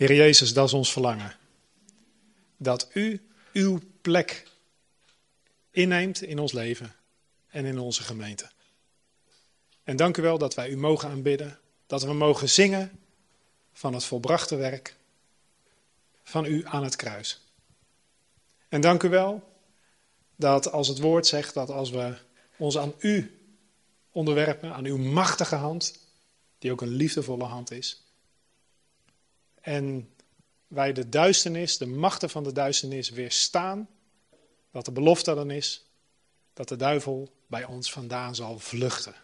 Heer Jezus, dat is ons verlangen. Dat u uw plek inneemt in ons leven en in onze gemeente. En dank u wel dat wij u mogen aanbidden, dat we mogen zingen van het volbrachte werk van u aan het kruis. En dank u wel dat als het woord zegt dat als we ons aan u onderwerpen, aan uw machtige hand, die ook een liefdevolle hand is, en wij de duisternis, de machten van de duisternis weerstaan, dat de belofte dan is dat de duivel bij ons vandaan zal vluchten.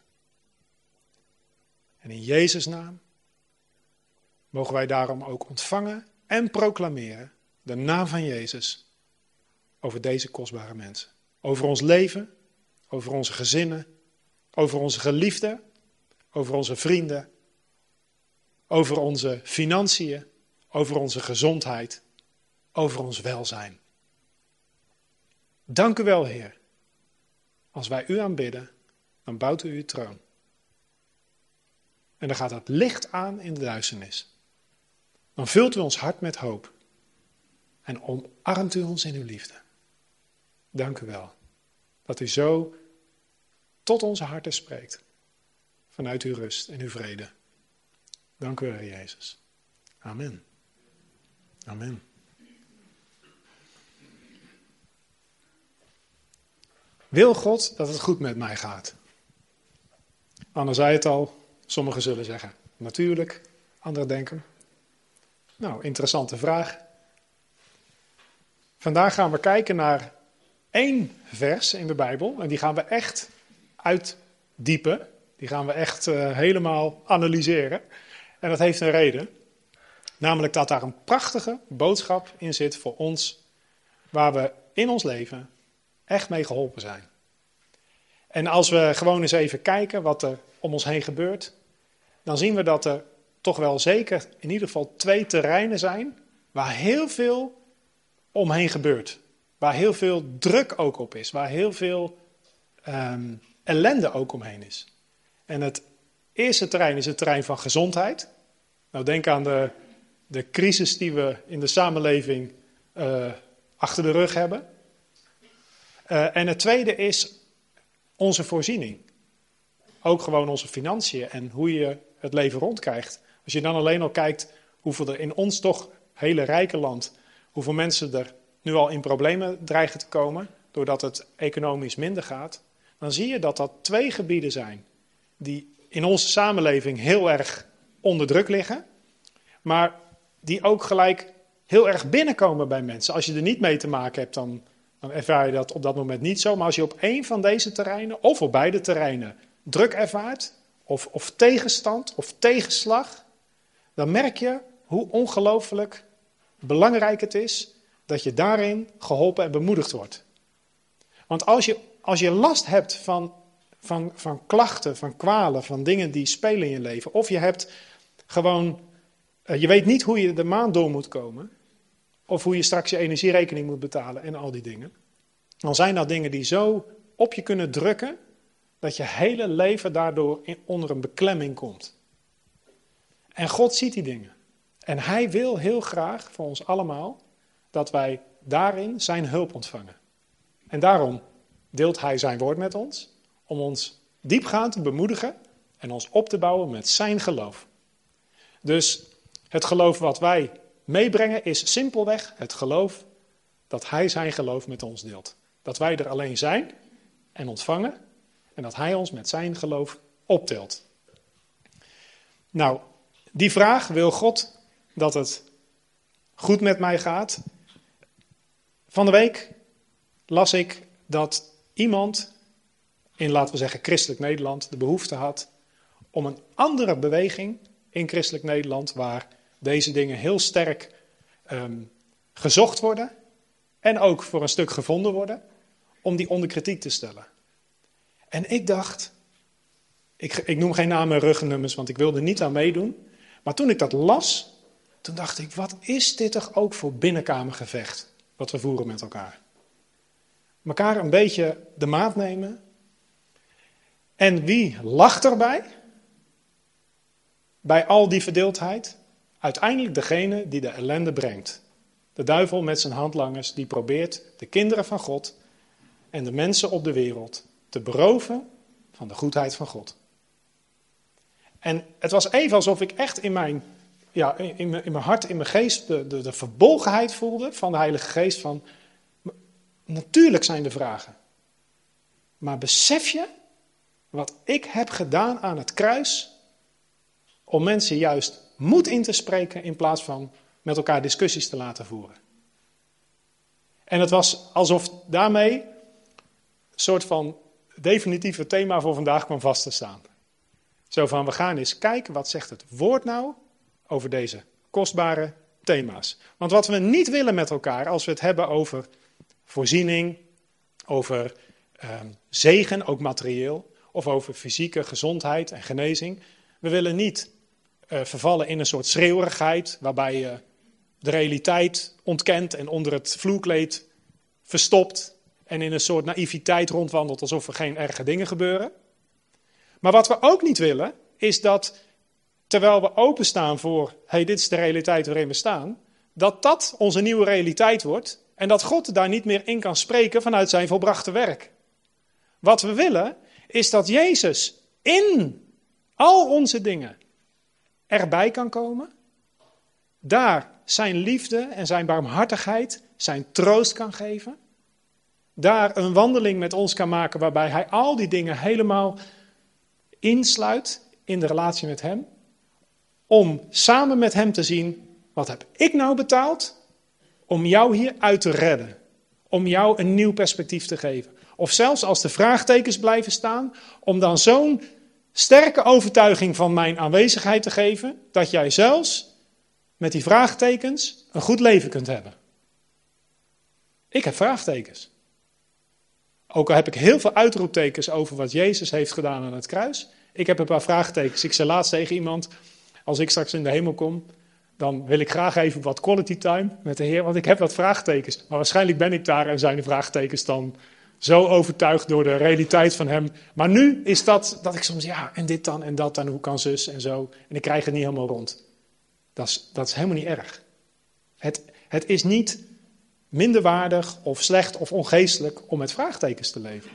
En in Jezus' naam mogen wij daarom ook ontvangen en proclameren de naam van Jezus over deze kostbare mensen. Over ons leven, over onze gezinnen, over onze geliefden, over onze vrienden, over onze financiën, over onze gezondheid, over ons welzijn. Dank u wel, Heer. Als wij u aanbidden, dan bouwt u uw troon. En dan gaat het licht aan in de duisternis. Dan vult u ons hart met hoop. En omarmt u ons in uw liefde. Dank u wel. Dat u zo tot onze harten spreekt. Vanuit uw rust en uw vrede. Dank u wel, Heer Jezus. Amen. Amen. Wil God dat het goed met mij gaat? Anne zei het al, sommigen zullen zeggen natuurlijk, anderen denken. Nou, interessante vraag. Vandaag gaan we kijken naar 1 vers in de Bijbel en die gaan we echt uitdiepen. Die gaan we echt helemaal analyseren. En dat heeft een reden. Namelijk dat daar een prachtige boodschap in zit voor ons, waar we in ons leven echt mee geholpen zijn. En als we gewoon eens even kijken wat er om ons heen gebeurt, dan zien we dat er toch wel zeker in ieder geval 2 terreinen zijn waar heel veel omheen gebeurt. Waar heel veel druk ook op is, waar heel veel ellende ook omheen is. En het eerste terrein is het terrein van gezondheid. Nou, denk aan de crisis die we in de samenleving achter de rug hebben. En het tweede is onze voorziening. Ook gewoon onze financiën en hoe je het leven rondkrijgt. Als je dan alleen al kijkt hoeveel er in ons toch hele rijke land, hoeveel mensen er nu al in problemen dreigen te komen, doordat het economisch minder gaat, dan zie je dat dat 2 gebieden zijn die in onze samenleving heel erg onder druk liggen, maar die ook gelijk heel erg binnenkomen bij mensen. Als je er niet mee te maken hebt, dan ervaar je dat op dat moment niet zo. Maar als je op 1 van deze terreinen, of op beide terreinen, druk ervaart, of tegenstand, of tegenslag, dan merk je hoe ongelooflijk belangrijk het is dat je daarin geholpen en bemoedigd wordt. Want als je last hebt van klachten, van kwalen, van dingen die spelen in je leven, of je hebt gewoon, je weet niet hoe je de maand door moet komen, of hoe je straks je energierekening moet betalen en al die dingen, dan zijn dat dingen die zo op je kunnen drukken, dat je hele leven daardoor onder een beklemming komt. En God ziet die dingen. En hij wil heel graag voor ons allemaal dat wij daarin zijn hulp ontvangen. En daarom deelt hij zijn woord met ons, om ons diepgaand te bemoedigen en ons op te bouwen met zijn geloof. Dus het geloof wat wij meebrengen is simpelweg het geloof dat hij zijn geloof met ons deelt. Dat wij er alleen zijn en ontvangen en dat hij ons met zijn geloof optelt. Nou, die vraag, wil God dat het goed met mij gaat? Van de week las ik dat iemand in, laten we zeggen, christelijk Nederland de behoefte had om een andere beweging in christelijk Nederland, waar deze dingen heel sterk gezocht worden en ook voor een stuk gevonden worden, om die onder kritiek te stellen. En ik dacht, ik noem geen namen en rugnummers, want ik wilde niet aan meedoen. Maar toen ik dat las, toen dacht ik, wat is dit toch ook voor binnenkamergevecht wat we voeren met elkaar. Mekaar een beetje de maat nemen. En wie lacht erbij? Bij al die verdeeldheid? uiteindelijk degene die de ellende brengt. De duivel met zijn handlangers die probeert de kinderen van God en de mensen op de wereld te beroven van de goedheid van God. En het was even alsof ik echt in mijn hart, in mijn geest, de verbolgenheid voelde van de Heilige Geest. Van, natuurlijk zijn er vragen. Maar besef je wat ik heb gedaan aan het kruis om mensen juist moed in te spreken in plaats van met elkaar discussies te laten voeren. En het was alsof daarmee een soort van definitieve thema voor vandaag kwam vast te staan. Zo van, we gaan eens kijken, wat zegt het woord nou over deze kostbare thema's. Want wat we niet willen met elkaar, als we het hebben over voorziening, over zegen, ook materieel, of over fysieke gezondheid en genezing. We willen niet vervallen in een soort schreeuwerigheid, waarbij je de realiteit ontkent en onder het vloerkleed verstopt en in een soort naïviteit rondwandelt alsof er geen erge dingen gebeuren. Maar wat we ook niet willen, is dat terwijl we openstaan voor, dit is de realiteit waarin we staan, dat onze nieuwe realiteit wordt en dat God daar niet meer in kan spreken vanuit zijn volbrachte werk. Wat we willen, is dat Jezus in al onze dingen erbij kan komen, daar zijn liefde en zijn barmhartigheid, zijn troost kan geven, daar een wandeling met ons kan maken waarbij hij al die dingen helemaal insluit in de relatie met hem, om samen met hem te zien, wat heb ik nou betaald om jou hier uit te redden, om jou een nieuw perspectief te geven. Of zelfs als de vraagtekens blijven staan, om dan zo'n sterke overtuiging van mijn aanwezigheid te geven, dat jij zelfs met die vraagtekens een goed leven kunt hebben. Ik heb vraagtekens. Ook al heb ik heel veel uitroeptekens over wat Jezus heeft gedaan aan het kruis. Ik heb een paar vraagtekens. Ik zei laatst tegen iemand, als ik straks in de hemel kom, dan wil ik graag even wat quality time met de Heer, want ik heb wat vraagtekens. Maar waarschijnlijk ben ik daar en zijn de vraagtekens dan zo overtuigd door de realiteit van hem. Maar nu is dat ik soms, en dit dan en dat en hoe kan zus en zo. En ik krijg het niet helemaal rond. Dat is helemaal niet erg. Het is niet minderwaardig of slecht of ongeestelijk om met vraagtekens te leven.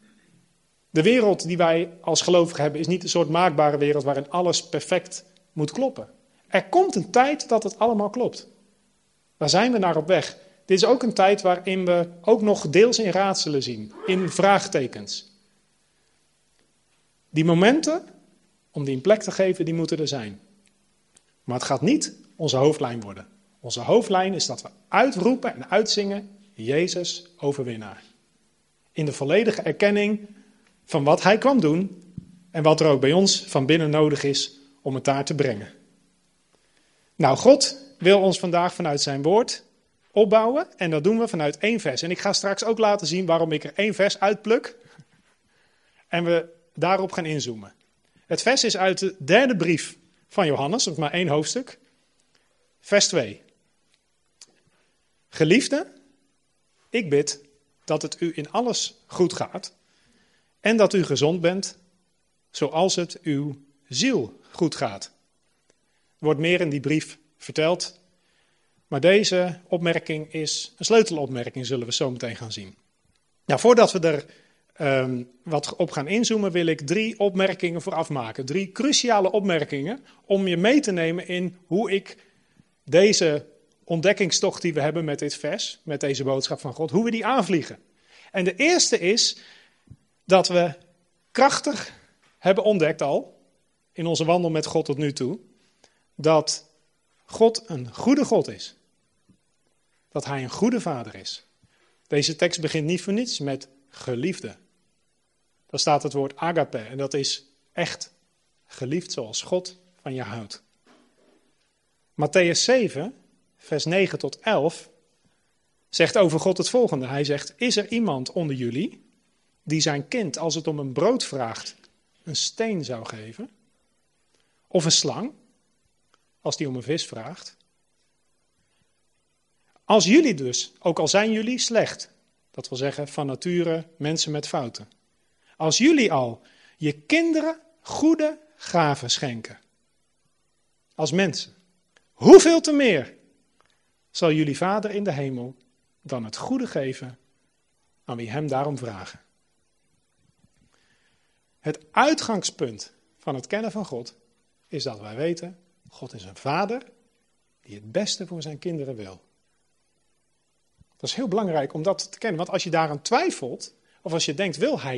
De wereld die wij als gelovigen hebben is niet een soort maakbare wereld waarin alles perfect moet kloppen. Er komt een tijd dat het allemaal klopt. Daar zijn we naar op weg. Dit is ook een tijd waarin we ook nog deels in raadselen zien, in vraagtekens. Die momenten, om die een plek te geven, die moeten er zijn. Maar het gaat niet onze hoofdlijn worden. Onze hoofdlijn is dat we uitroepen en uitzingen, Jezus overwinnaar. In de volledige erkenning van wat hij kwam doen en wat er ook bij ons van binnen nodig is om het daar te brengen. Nou, God wil ons vandaag vanuit zijn woord opbouwen en dat doen we vanuit 1 vers. En ik ga straks ook laten zien waarom ik er 1 vers uitpluk en we daarop gaan inzoomen. Het vers is uit de 3e brief van Johannes, dat is maar 1 hoofdstuk, vers 2. Geliefden, ik bid dat het u in alles goed gaat en dat u gezond bent, zoals het uw ziel goed gaat. Er wordt meer in die brief verteld, maar deze opmerking is een sleutelopmerking, zullen we zo meteen gaan zien. Nou, voordat we er wat op gaan inzoomen, wil ik 3 opmerkingen vooraf maken. 3 cruciale opmerkingen om je mee te nemen in hoe ik deze ontdekkingstocht die we hebben met dit vers, met deze boodschap van God, hoe we die aanvliegen. En de eerste is dat we krachtig hebben ontdekt al, in onze wandel met God tot nu toe, dat God een goede God is. Dat hij een goede vader is. Deze tekst begint niet voor niets met geliefde. Daar staat het woord agape en dat is echt geliefd zoals God van je houdt. Mattheüs 7, vers 9 tot 11, zegt over God het volgende. Hij zegt, is er iemand onder jullie die zijn kind, als het om een brood vraagt, een steen zou geven? Of een slang, als die om een vis vraagt? Als jullie dus, ook al zijn jullie slecht, dat wil zeggen van nature mensen met fouten. Als jullie al je kinderen goede gaven schenken, als mensen, hoeveel te meer zal jullie Vader in de hemel dan het goede geven aan wie hem daarom vragen. Het uitgangspunt van het kennen van God is dat wij weten, God is een vader die het beste voor zijn kinderen wil. Dat is heel belangrijk om dat te kennen, want als je daaraan twijfelt, of als je denkt,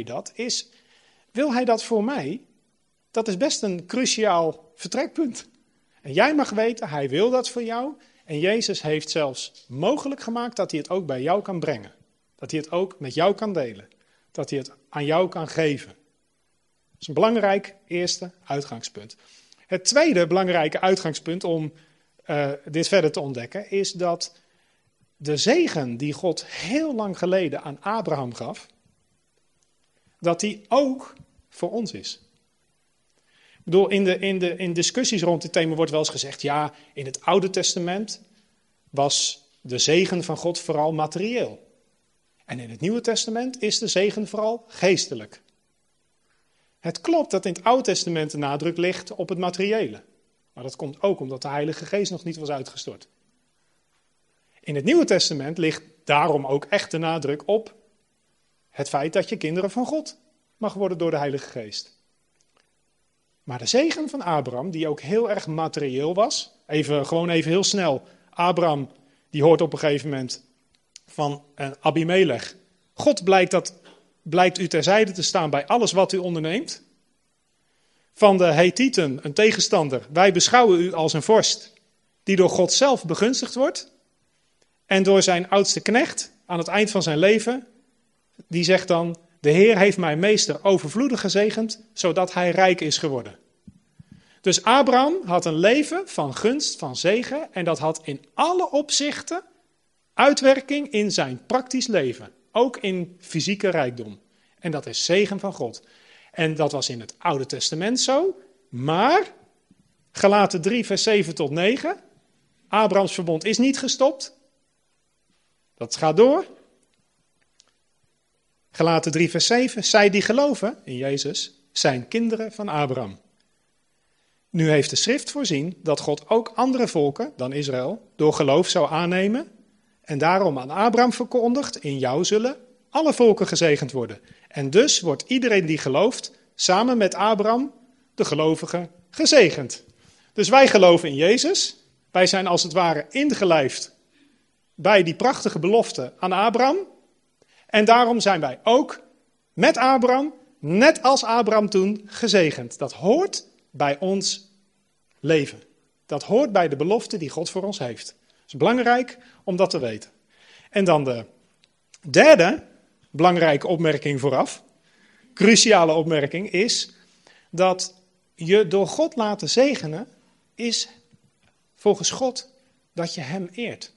wil hij dat voor mij? Dat is best een cruciaal vertrekpunt. En jij mag weten, hij wil dat voor jou. En Jezus heeft zelfs mogelijk gemaakt dat hij het ook bij jou kan brengen. Dat hij het ook met jou kan delen. Dat hij het aan jou kan geven. Dat is een belangrijk eerste uitgangspunt. Het tweede belangrijke uitgangspunt om dit verder te ontdekken is dat de zegen die God heel lang geleden aan Abraham gaf, dat die ook voor ons is. Ik bedoel, in discussies rond dit thema wordt wel eens gezegd, ja, in het Oude Testament was de zegen van God vooral materieel. En in het Nieuwe Testament is de zegen vooral geestelijk. Het klopt dat in het Oude Testament de nadruk ligt op het materiële. Maar dat komt ook omdat de Heilige Geest nog niet was uitgestort. In het Nieuwe Testament ligt daarom ook echt de nadruk op het feit dat je kinderen van God mag worden door de Heilige Geest. Maar de zegen van Abraham, die ook heel erg materieel was, gewoon even heel snel. Abraham, die hoort op een gegeven moment van Abimelech. God blijkt u terzijde te staan bij alles wat u onderneemt. Van de Hethieten, een tegenstander. Wij beschouwen u als een vorst die door God zelf begunstigd wordt. En door zijn oudste knecht aan het eind van zijn leven, die zegt dan, de Heer heeft mijn meester overvloedig gezegend, zodat hij rijk is geworden. Dus Abraham had een leven van gunst, van zegen, en dat had in alle opzichten uitwerking in zijn praktisch leven. Ook in fysieke rijkdom. En dat is zegen van God. En dat was in het Oude Testament zo, maar Galaten 3 vers 7 tot 9, Abrahams verbond is niet gestopt. Dat gaat door. Galaten 3 vers 7, zij die geloven in Jezus zijn kinderen van Abraham. Nu heeft de schrift voorzien dat God ook andere volken dan Israël door geloof zou aannemen. En daarom aan Abraham verkondigt, in jou zullen alle volken gezegend worden. En dus wordt iedereen die gelooft, samen met Abraham, de gelovigen, gezegend. Dus wij geloven in Jezus. Wij zijn als het ware ingelijfd bij die prachtige belofte aan Abraham. En daarom zijn wij ook met Abraham, net als Abraham toen, gezegend. Dat hoort bij ons leven. Dat hoort bij de belofte die God voor ons heeft. Het is belangrijk om dat te weten. En dan de derde belangrijke opmerking vooraf, cruciale opmerking, is dat je door God laten zegenen is volgens God dat je hem eert.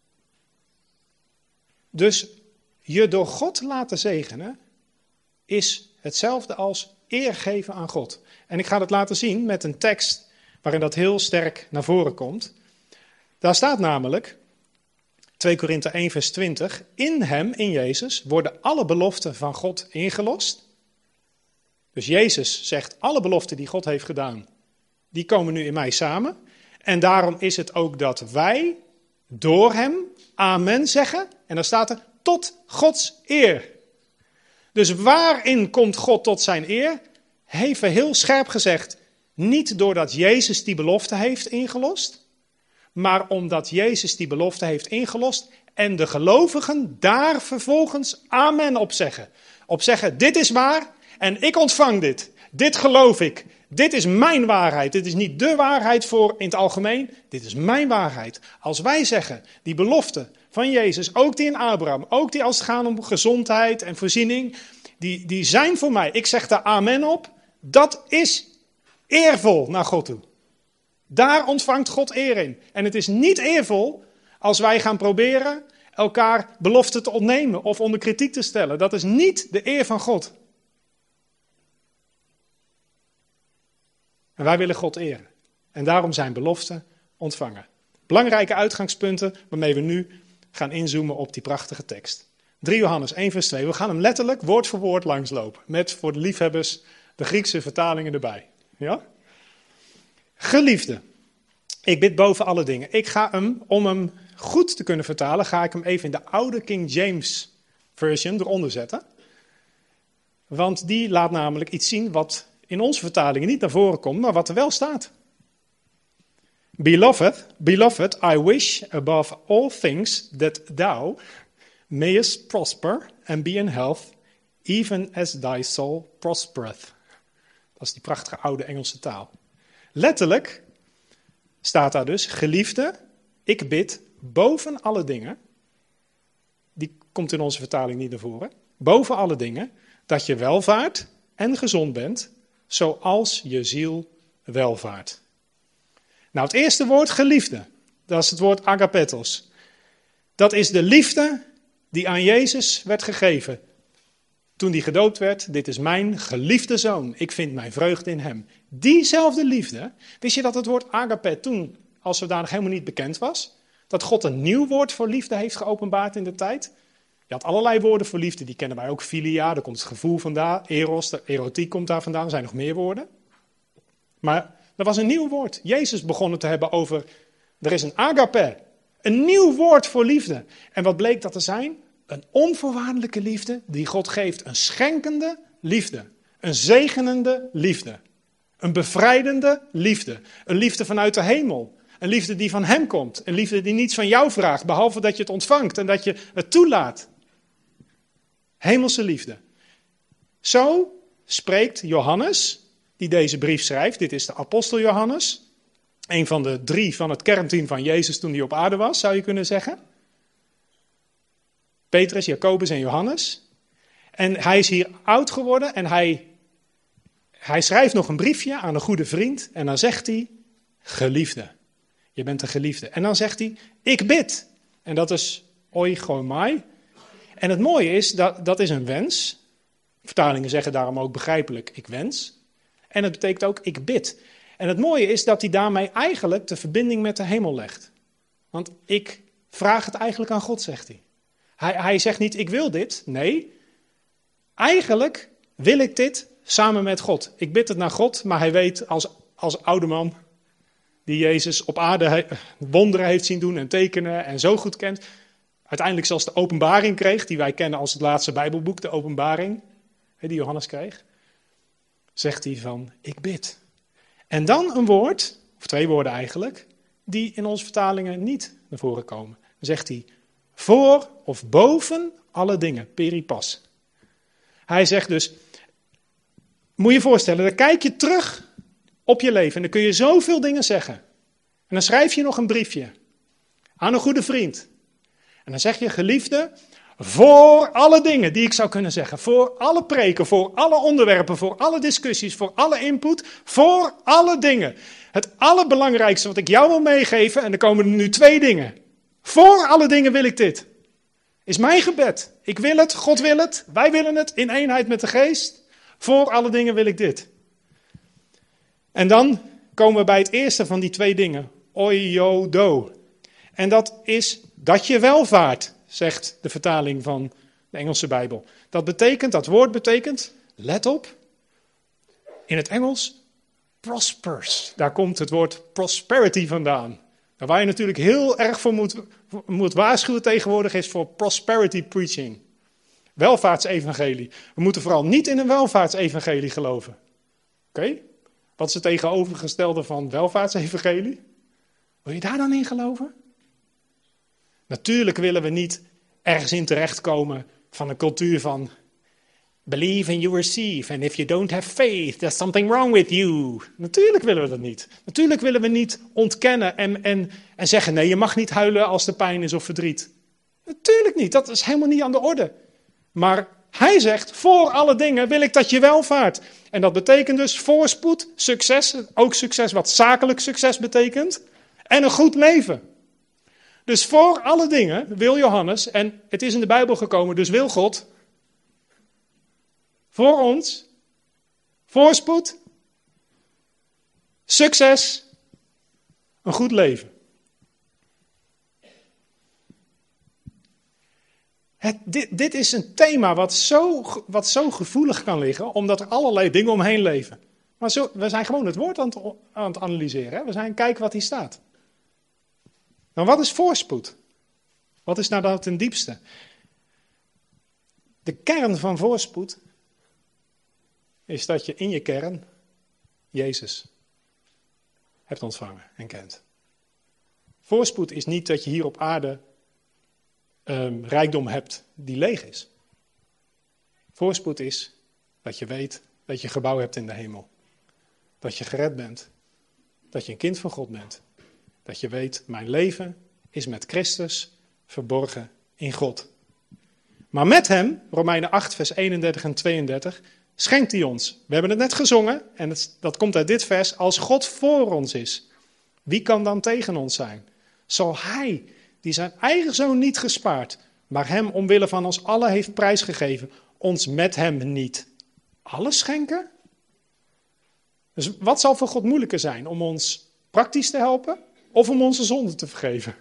Dus je door God laten zegenen is hetzelfde als eer geven aan God. En ik ga dat laten zien met een tekst waarin dat heel sterk naar voren komt. Daar staat namelijk, 2 Korinthe 1 vers 20, in hem, in Jezus, worden alle beloften van God ingelost. Dus Jezus zegt, alle beloften die God heeft gedaan, die komen nu in mij samen. En daarom is het ook dat wij door hem amen zeggen. En dan staat er, tot Gods eer. Dus waarin komt God tot zijn eer? Even heel scherp gezegd, niet doordat Jezus die belofte heeft ingelost, maar omdat Jezus die belofte heeft ingelost en de gelovigen daar vervolgens amen op zeggen. Op zeggen, dit is waar en ik ontvang dit. Dit geloof ik. Dit is mijn waarheid. Dit is niet de waarheid voor in het algemeen. Dit is mijn waarheid. Als wij zeggen, die belofte van Jezus, ook die in Abraham, ook die als het gaat om gezondheid en voorziening, die zijn voor mij. Ik zeg daar amen op. Dat is eervol naar God toe. Daar ontvangt God eer in. En het is niet eervol als wij gaan proberen elkaar beloften te ontnemen of onder kritiek te stellen. Dat is niet de eer van God. En wij willen God eren. En daarom zijn beloften ontvangen. Belangrijke uitgangspunten waarmee we nu gaan inzoomen op die prachtige tekst. 3 Johannes 1 vers 2. We gaan hem letterlijk woord voor woord langslopen. Met voor de liefhebbers de Griekse vertalingen erbij. Ja? Geliefde, Ik bid boven alle dingen. Ik ga hem, om hem goed te kunnen vertalen, ga ik hem even in de oude King James version eronder zetten. Want die laat namelijk iets zien wat in onze vertalingen niet naar voren komt, maar wat er wel staat. Beloved, I wish above all things that thou mayest prosper and be in health, even as thy soul prospereth. Dat is die prachtige oude Engelse taal. Letterlijk staat daar dus, geliefde, ik bid boven alle dingen, die komt in onze vertaling niet naar voren, boven alle dingen, dat je welvaart en gezond bent, zoals je ziel welvaart. Nou, het eerste woord, geliefde, dat is het woord agapetos. Dat is de liefde die aan Jezus werd gegeven toen hij gedoopt werd. Dit is mijn geliefde zoon, ik vind mijn vreugde in hem. Diezelfde liefde, wist je dat het woord agape toen, als zodanig helemaal niet bekend was? Dat God een nieuw woord voor liefde heeft geopenbaard in de tijd? Je had allerlei woorden voor liefde, die kennen wij ook. Philia, daar komt het gevoel vandaan. Eros, de erotiek komt daar vandaan. Er zijn nog meer woorden. Maar er was een nieuw woord. Jezus begon het te hebben over, er is een agape. Een nieuw woord voor liefde. En wat bleek dat te zijn? Een onvoorwaardelijke liefde die God geeft. Een schenkende liefde. Een zegenende liefde. Een bevrijdende liefde. Een liefde vanuit de hemel. Een liefde die van hem komt. Een liefde die niets van jou vraagt, behalve dat je het ontvangt en dat je het toelaat. Hemelse liefde. Zo spreekt Johannes, die deze brief schrijft. Dit is de apostel Johannes. Een van de 3 van het kernteam van Jezus toen hij op aarde was, zou je kunnen zeggen. Petrus, Jacobus en Johannes. En hij is hier oud geworden en hij schrijft nog een briefje aan een goede vriend. En dan zegt hij, geliefde. Je bent een geliefde. En dan zegt hij, ik bid. En dat is oigomai. En het mooie is, dat is een wens. Vertalingen zeggen daarom ook begrijpelijk, ik wens. En het betekent ook, ik bid. En het mooie is dat hij daarmee eigenlijk de verbinding met de hemel legt. Want ik vraag het eigenlijk aan God, zegt hij. Hij zegt niet, ik wil dit. Nee, eigenlijk wil ik dit samen met God. Ik bid het naar God, maar hij weet als oude man, die Jezus op aarde wonderen heeft zien doen en tekenen en zo goed kent, uiteindelijk zelfs de openbaring kreeg, die wij kennen als het laatste Bijbelboek, de openbaring, die Johannes kreeg, zegt hij van, ik bid. En dan een woord, of 2 woorden eigenlijk, die in onze vertalingen niet naar voren komen. Dan zegt hij, voor of boven alle dingen, peripas. Hij zegt dus, moet je je voorstellen, dan kijk je terug op je leven en dan kun je zoveel dingen zeggen. En dan schrijf je nog een briefje aan een goede vriend. En dan zeg je, geliefde, voor alle dingen die ik zou kunnen zeggen, voor alle preken, voor alle onderwerpen, voor alle discussies, voor alle input, voor alle dingen. Het allerbelangrijkste wat ik jou wil meegeven, en er komen er nu 2 dingen. Voor alle dingen wil ik dit. Is mijn gebed. Ik wil het, God wil het, wij willen het, in eenheid met de geest. Voor alle dingen wil ik dit. En dan komen we bij het eerste van die 2 dingen. Oiodo. En dat is dat je welvaart, zegt de vertaling van de Engelse Bijbel. Dat woord betekent, let op, in het Engels, prospers. Daar komt het woord prosperity vandaan. Waar je natuurlijk heel erg voor moet waarschuwen tegenwoordig is voor prosperity preaching. Welvaartsevangelie. We moeten vooral niet in een welvaartsevangelie geloven. Oké? Wat is het tegenovergestelde van welvaartsevangelie? Wil je daar dan in geloven? Natuurlijk willen we niet ergens in terechtkomen van een cultuur van believe and you receive. And if you don't have faith, there's something wrong with you. Natuurlijk willen we dat niet. Natuurlijk willen we niet ontkennen en zeggen, nee, je mag niet huilen als er pijn is of verdriet. Natuurlijk niet, dat is helemaal niet aan de orde. Maar hij zegt, voor alle dingen wil ik dat je welvaart. En dat betekent dus voorspoed, succes, ook succes wat zakelijk succes betekent. En een goed leven. Dus voor alle dingen wil Johannes, en het is in de Bijbel gekomen, dus wil God voor ons voorspoed, succes, een goed leven. Dit is een thema wat zo gevoelig kan liggen, omdat er allerlei dingen omheen leven. Maar we zijn gewoon het woord aan het analyseren. Hè? We zijn kijken wat hier staat. Dan wat is voorspoed? Wat is nou dat ten diepste? De kern van voorspoed is dat je in je kern Jezus hebt ontvangen en kent. Voorspoed is niet dat je hier op aarde rijkdom hebt die leeg is. Voorspoed is dat je weet dat je een gebouw hebt in de hemel. Dat je gered bent. Dat je een kind van God bent. Dat je weet, mijn leven is met Christus verborgen in God. Maar met hem, Romeinen 8 vers 31 en 32, schenkt hij ons. We hebben het net gezongen en dat komt uit dit vers. Als God voor ons is, wie kan dan tegen ons zijn? Zal hij, die zijn eigen zoon niet gespaard, maar hem omwille van ons allen heeft prijsgegeven, ons met hem niet alles schenken? Dus wat zal voor God moeilijker zijn? Om ons praktisch te helpen of om onze zonden te vergeven?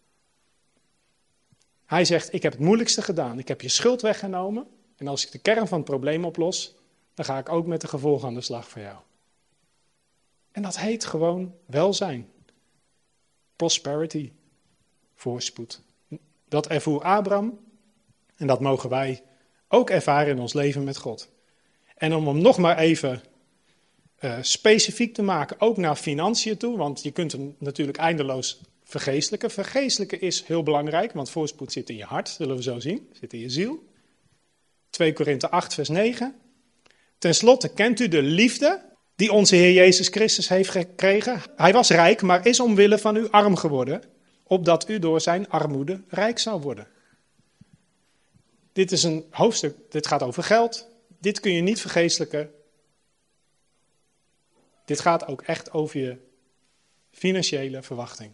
Hij zegt, ik heb het moeilijkste gedaan. Ik heb je schuld weggenomen. En als ik de kern van het probleem oplos, dan ga ik ook met de gevolgen aan de slag voor jou. En dat heet gewoon welzijn. Prosperity. Voorspoed. Dat ervoer Abraham. En dat mogen wij ook ervaren in ons leven met God. En om hem nog maar even specifiek te maken, ook naar financiën toe. Want je kunt hem natuurlijk eindeloos vergeestelijken. Vergeestelijken is heel belangrijk, want voorspoed zit in je hart, zullen we zo zien. Zit in je ziel. 2 Korinthe 8 vers 9. Ten slotte kent u de liefde die onze Heer Jezus Christus heeft gekregen. Hij was rijk, maar is omwille van u arm geworden, opdat u door zijn armoede rijk zou worden. Dit is een hoofdstuk, dit gaat over geld. Dit kun je niet vergeestelijken. Dit gaat ook echt over je financiële verwachting.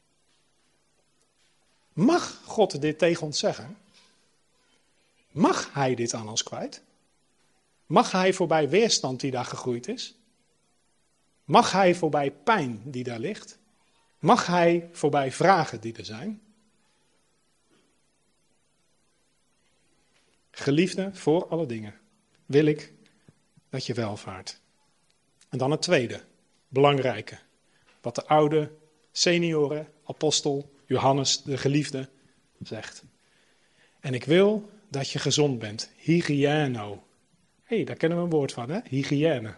Mag God dit tegen ons zeggen? Mag hij dit aan ons kwijt? Mag hij voorbij weerstand die daar gegroeid is? Mag hij voorbij pijn die daar ligt? Mag hij voorbij vragen die er zijn? Geliefde, voor alle dingen wil ik dat je welvaart. En dan het tweede, belangrijke, wat de oude senioren, apostel Johannes de geliefde zegt. En ik wil dat je gezond bent. Hygiëno. Daar kennen we een woord van, hè? Hygiëne.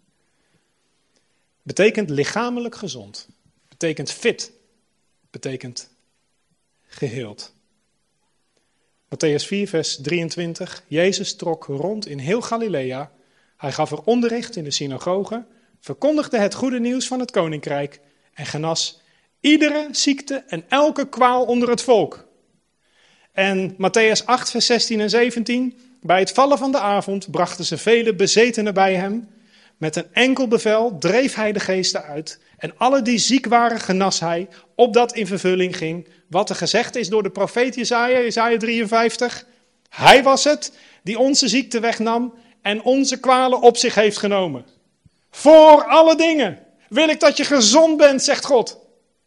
Betekent lichamelijk gezond. Betekent fit. Betekent geheeld. Mattheüs 4 vers 23. Jezus trok rond in heel Galilea. Hij gaf er onderricht in de synagogen, verkondigde het goede nieuws van het koninkrijk en genas iedere ziekte en elke kwaal onder het volk. En Mattheüs 8 vers 16 en 17. Bij het vallen van de avond brachten ze vele bezetenen bij hem. Met een enkel bevel dreef hij de geesten uit. En alle die ziek waren genas hij, opdat in vervulling ging wat er gezegd is door de profeet Jesaja 53. Hij was het die onze ziekte wegnam en onze kwalen op zich heeft genomen. Voor alle dingen wil ik dat je gezond bent, zegt God.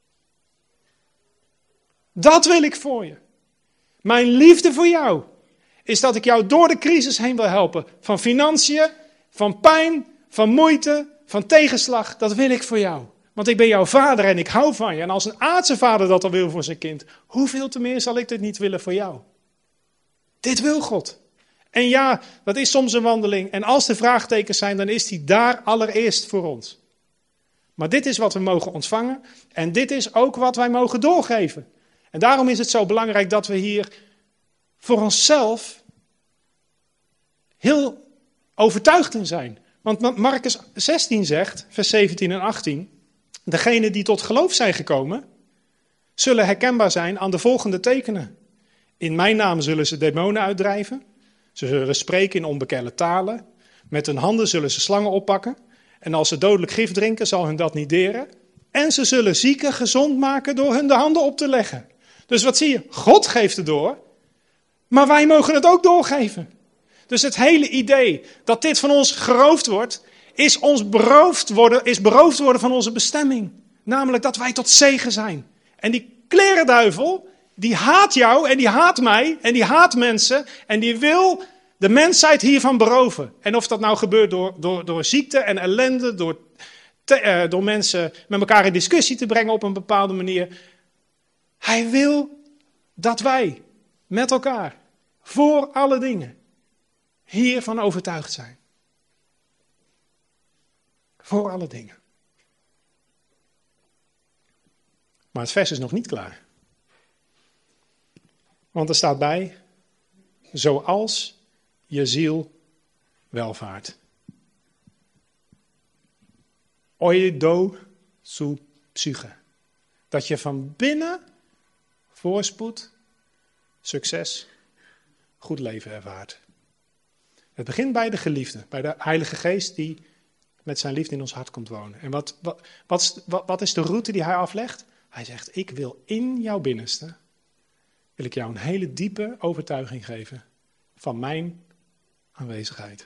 Dat wil ik voor je. Mijn liefde voor jou is dat ik jou door de crisis heen wil helpen. Van financiën, van pijn, van moeite, van tegenslag. Dat wil ik voor jou. Want ik ben jouw vader en ik hou van je. En als een aardse vader dat al wil voor zijn kind, hoeveel te meer zal ik dit niet willen voor jou? Dit wil God. En ja, dat is soms een wandeling. En als er vraagtekens zijn, dan is die daar allereerst voor ons. Maar dit is wat we mogen ontvangen. En dit is ook wat wij mogen doorgeven. En daarom is het zo belangrijk dat we hier voor onszelf heel overtuigd in zijn. Want Marcus 16 zegt, vers 17 en 18... Degenen die tot geloof zijn gekomen, zullen herkenbaar zijn aan de volgende tekenen. In mijn naam zullen ze demonen uitdrijven. Ze zullen spreken in onbekende talen. Met hun handen zullen ze slangen oppakken. En als ze dodelijk gif drinken, zal hun dat niet deren. En ze zullen zieken gezond maken door hun de handen op te leggen. Dus wat zie je? God geeft het door. Maar wij mogen het ook doorgeven. Dus het hele idee dat dit van ons geroofd wordt, is beroofd worden van onze bestemming. Namelijk dat wij tot zegen zijn. En die klerenduivel, die haat jou en die haat mij en die haat mensen. En die wil de mensheid hiervan beroven. En of dat nou gebeurt door ziekte en ellende, door mensen met elkaar in discussie te brengen op een bepaalde manier. Hij wil dat wij met elkaar, voor alle dingen, hiervan overtuigd zijn. Voor alle dingen. Maar het vers is nog niet klaar. Want er staat bij, zoals je ziel welvaart. Oido su psyche. Dat je van binnen voorspoed, succes, goed leven ervaart. Het begint bij de geliefde, bij de Heilige Geest die met zijn liefde in ons hart komt wonen. En wat is de route die hij aflegt? Hij zegt, ik wil in jouw binnenste, wil ik jou een hele diepe overtuiging geven van mijn aanwezigheid.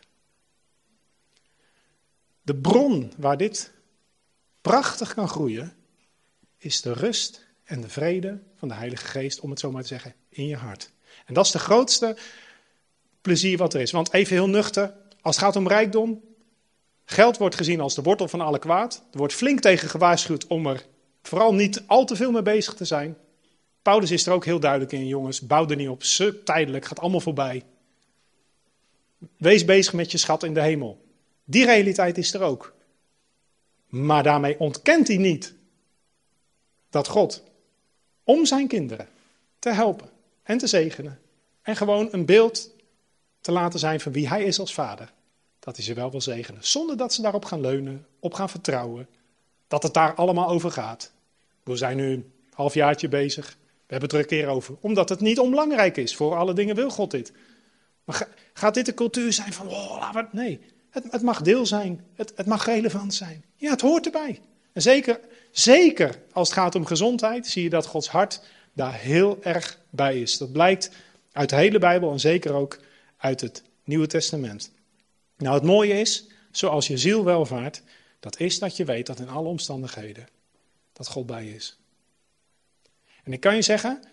De bron waar dit prachtig kan groeien, is de rust en de vrede van de Heilige Geest, om het zo maar te zeggen, in je hart. En dat is de grootste plezier wat er is. Want even heel nuchter, als het gaat om rijkdom, geld wordt gezien als de wortel van alle kwaad. Er wordt flink tegen gewaarschuwd om er vooral niet al te veel mee bezig te zijn. Paulus is er ook heel duidelijk in, jongens, bouw er niet op, tijdelijk, gaat allemaal voorbij. Wees bezig met je schat in de hemel. Die realiteit is er ook. Maar daarmee ontkent hij niet dat God, om zijn kinderen te helpen en te zegenen, en gewoon een beeld te laten zijn van wie hij is als vader, dat hij ze wel wil zegenen. Zonder dat ze daarop gaan leunen, op gaan vertrouwen, dat het daar allemaal over gaat. We zijn nu een halfjaartje bezig, we hebben het er een keer over, omdat het niet onbelangrijk is. Voor alle dingen wil God dit. Maar gaat dit de cultuur zijn van, nee, het mag deel zijn, het mag relevant zijn. Ja, het hoort erbij. En zeker als het gaat om gezondheid, zie je dat Gods hart daar heel erg bij is. Dat blijkt uit de hele Bijbel en zeker ook uit het Nieuwe Testament. Nou, het mooie is, zoals je ziel welvaart, dat is dat je weet dat in alle omstandigheden dat God bij je is. En ik kan je zeggen,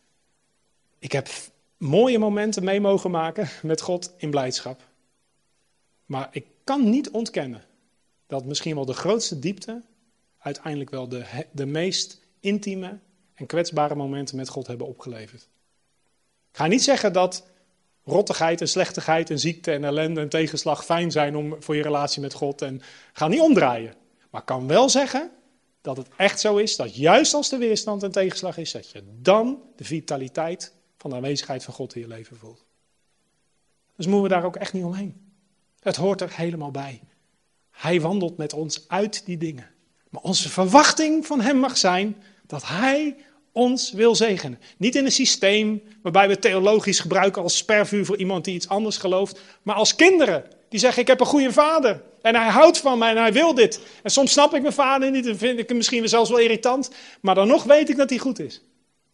ik heb mooie momenten mee mogen maken met God in blijdschap. Maar ik kan niet ontkennen dat misschien wel de grootste diepte uiteindelijk wel de meest intieme en kwetsbare momenten met God hebben opgeleverd. Ik ga niet zeggen dat rottigheid en slechtigheid en ziekte en ellende en tegenslag fijn zijn voor je relatie met God. En ga niet omdraaien. Maar ik kan wel zeggen dat het echt zo is dat juist als er weerstand en tegenslag is, dat je dan de vitaliteit van de aanwezigheid van God in je leven voelt. Dus moeten we daar ook echt niet omheen. Het hoort er helemaal bij. Hij wandelt met ons uit die dingen. Maar onze verwachting van hem mag zijn dat hij ons wil zegenen. Niet in een systeem waarbij we theologisch gebruiken als spervuur voor iemand die iets anders gelooft. Maar als kinderen die zeggen, ik heb een goede vader. En hij houdt van mij en hij wil dit. En soms snap ik mijn vader niet en vind ik hem misschien zelfs wel irritant. Maar dan nog weet ik dat hij goed is.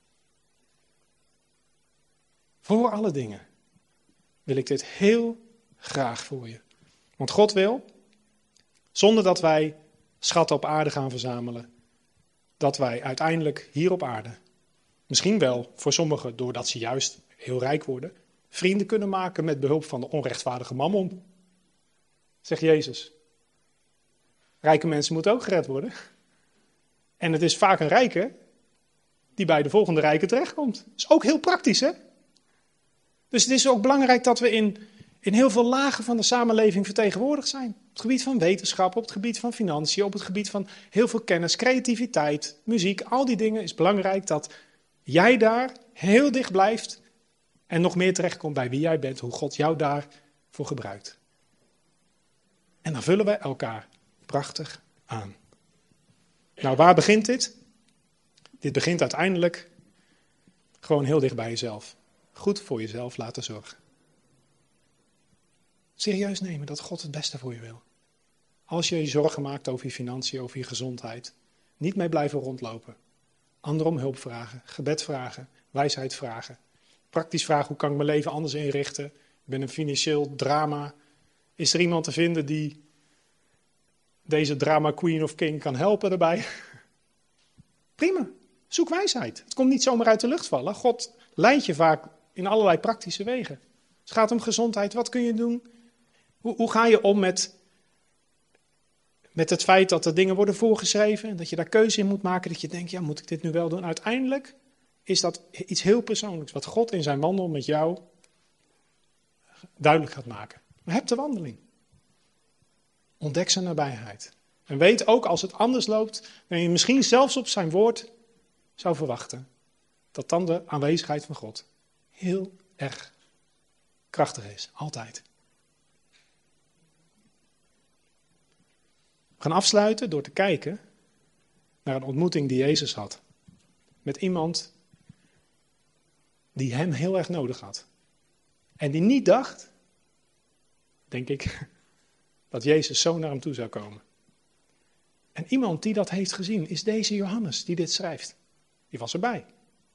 Voor alle dingen wil ik dit heel graag voor je. Want God wil, zonder dat wij schatten op aarde gaan verzamelen, dat wij uiteindelijk hier op aarde, misschien wel voor sommigen doordat ze juist heel rijk worden, vrienden kunnen maken met behulp van de onrechtvaardige mammon. Zegt Jezus. Rijke mensen moeten ook gered worden. En het is vaak een rijke die bij de volgende rijke terechtkomt. Dat is ook heel praktisch, hè? Dus het is ook belangrijk dat we in heel veel lagen van de samenleving vertegenwoordigd zijn. Op het gebied van wetenschap, op het gebied van financiën, op het gebied van heel veel kennis, creativiteit, muziek. Al die dingen is belangrijk dat jij daar heel dicht blijft en nog meer terechtkomt bij wie jij bent, hoe God jou daarvoor gebruikt. En dan vullen wij elkaar prachtig aan. Nou, waar begint dit? Dit begint uiteindelijk gewoon heel dicht bij jezelf. Goed voor jezelf laten zorgen. Serieus nemen dat God het beste voor je wil. Als je je zorgen maakt over je financiën, over je gezondheid, niet mee blijven rondlopen. Anderen om hulp vragen, gebed vragen, wijsheid vragen. Praktisch vragen, hoe kan ik mijn leven anders inrichten? Ik ben een financieel drama. Is er iemand te vinden die deze drama queen of king kan helpen daarbij? Prima, zoek wijsheid. Het komt niet zomaar uit de lucht vallen. God leidt je vaak in allerlei praktische wegen. Het gaat om gezondheid, wat kun je doen? Hoe ga je om met het feit dat er dingen worden voorgeschreven en dat je daar keuze in moet maken, dat je denkt, ja, moet ik dit nu wel doen? Uiteindelijk is dat iets heel persoonlijks, wat God in zijn wandel met jou duidelijk gaat maken. Maar heb de wandeling. Ontdek zijn nabijheid. En weet ook, als het anders loopt, dan je misschien zelfs op zijn woord zou verwachten, dat dan de aanwezigheid van God heel erg krachtig is. Altijd. We gaan afsluiten door te kijken naar een ontmoeting die Jezus had. Met iemand die hem heel erg nodig had. En die niet dacht, denk ik, dat Jezus zo naar hem toe zou komen. En iemand die dat heeft gezien is deze Johannes die dit schrijft. Die was erbij.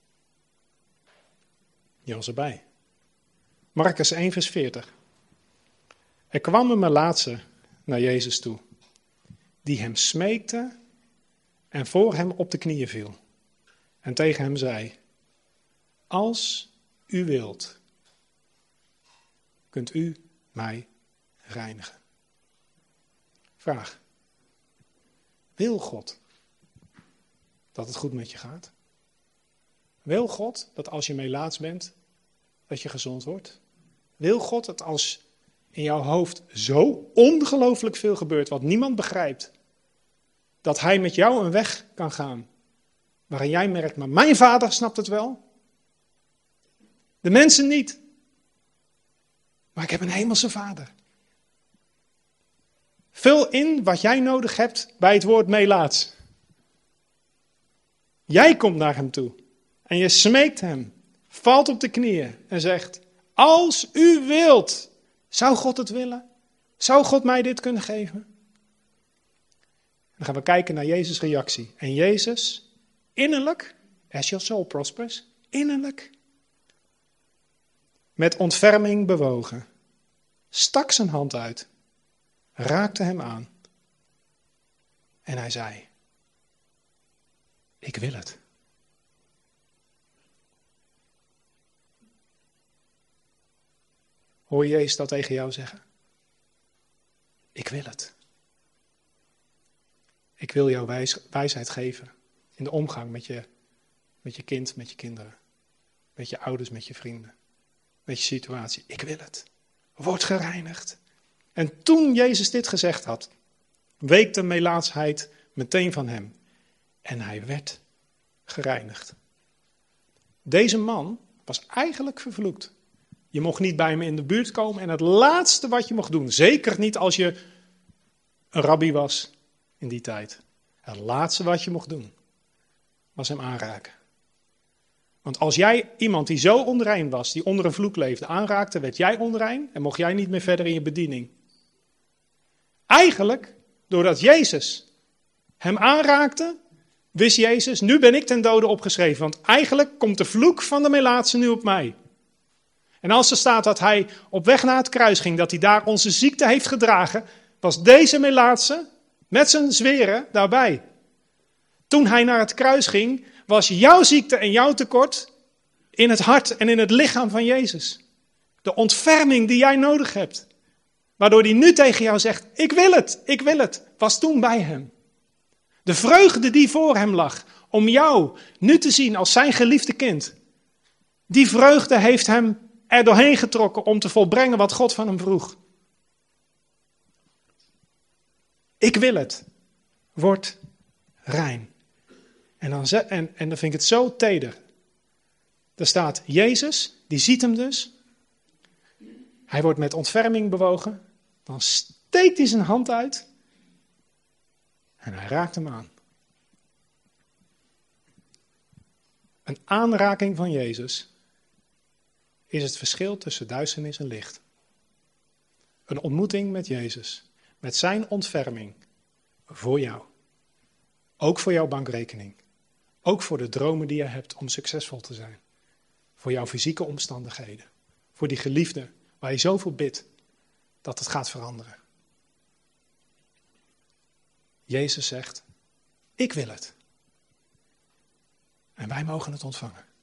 Die was erbij. Markus 1 vers 40. Er kwam een melaatse naar Jezus toe, die hem smeekte en voor hem op de knieën viel. En tegen hem zei, als u wilt, kunt u mij reinigen. Vraag. Wil God dat het goed met je gaat? Wil God dat als je melaats bent, dat je gezond wordt? Wil God dat als in jouw hoofd zo ongelooflijk veel gebeurt, wat niemand begrijpt, dat hij met jou een weg kan gaan, waarin jij merkt, maar mijn vader snapt het wel. De mensen niet. Maar ik heb een hemelse vader. Vul in wat jij nodig hebt bij het woord melaats. Jij komt naar hem toe en je smeekt hem, valt op de knieën en zegt, als u wilt, zou God het willen? Zou God mij dit kunnen geven? Dan gaan we kijken naar Jezus' reactie. En Jezus, innerlijk, as your soul prospers, innerlijk, met ontferming bewogen, stak zijn hand uit, raakte hem aan. En hij zei, ik wil het. Hoor je Jezus dat tegen jou zeggen? Ik wil het. Ik wil jou wijsheid geven in de omgang met je kind, met je kinderen, met je ouders, met je vrienden, met je situatie. Ik wil het. Word gereinigd. En toen Jezus dit gezegd had, week de melaatsheid meteen van hem. En hij werd gereinigd. Deze man was eigenlijk vervloekt. Je mocht niet bij hem in de buurt komen en het laatste wat je mocht doen, zeker niet als je een rabbi was in die tijd. Het laatste wat je mocht doen, was hem aanraken. Want als jij iemand die zo onrein was, die onder een vloek leefde, aanraakte, werd jij onrein en mocht jij niet meer verder in je bediening. Eigenlijk, doordat Jezus hem aanraakte, wist Jezus, nu ben ik ten dode opgeschreven. Want eigenlijk komt de vloek van de melaatse nu op mij. En als er staat dat hij op weg naar het kruis ging, dat hij daar onze ziekte heeft gedragen, was deze melaatse met zijn zweren daarbij. Toen hij naar het kruis ging, was jouw ziekte en jouw tekort in het hart en in het lichaam van Jezus. De ontferming die jij nodig hebt. Waardoor hij nu tegen jou zegt, ik wil het, was toen bij hem. De vreugde die voor hem lag, om jou nu te zien als zijn geliefde kind. Die vreugde heeft hem er doorheen getrokken om te volbrengen wat God van hem vroeg. Ik wil het. Word rein. En dan vind ik het zo teder. Er staat Jezus, die ziet hem dus. Hij wordt met ontferming bewogen. Dan steekt hij zijn hand uit. En hij raakt hem aan. Een aanraking van Jezus is het verschil tussen duisternis en licht. Een ontmoeting met Jezus, met zijn ontferming voor jou. Ook voor jouw bankrekening. Ook voor de dromen die je hebt om succesvol te zijn. Voor jouw fysieke omstandigheden. Voor die geliefde waar je zoveel bidt dat het gaat veranderen. Jezus zegt, ik wil het. En wij mogen het ontvangen.